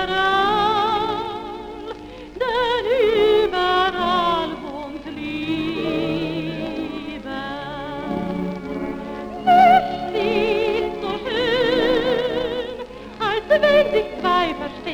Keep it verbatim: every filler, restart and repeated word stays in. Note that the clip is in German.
überall, denn überall wohnt Liebe. Nichts ist so schön, als wenn sich zwei verstehen.